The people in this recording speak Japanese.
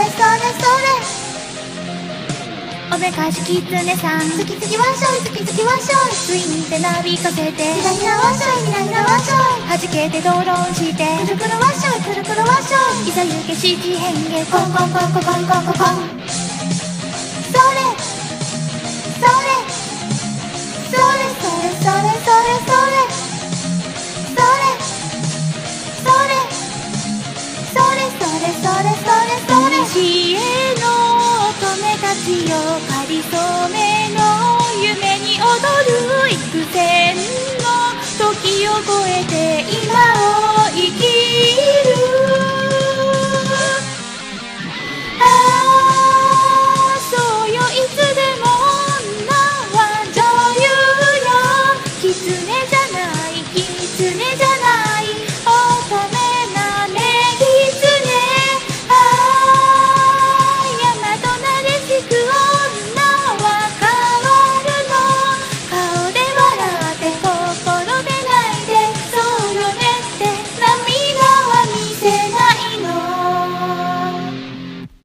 おめかしきつねさん、つきつきわっしょい、つきつきわっしょい、ツインでなびかせて、ひらひらわっしょい、ひらひらわっしょい、はじけてドロンして、くるくるわっしょい、くるくるわっしょい、いざゆけ七変化、コンコンコンコンコンコンコンコン。それそれそれそれそれそれそれそれそれそれそれそれ西への乙女たちよ、かりそめの夢に踊る幾千の時を超えて今を生きる。ああそうよ、いつでも女は女優よ。狐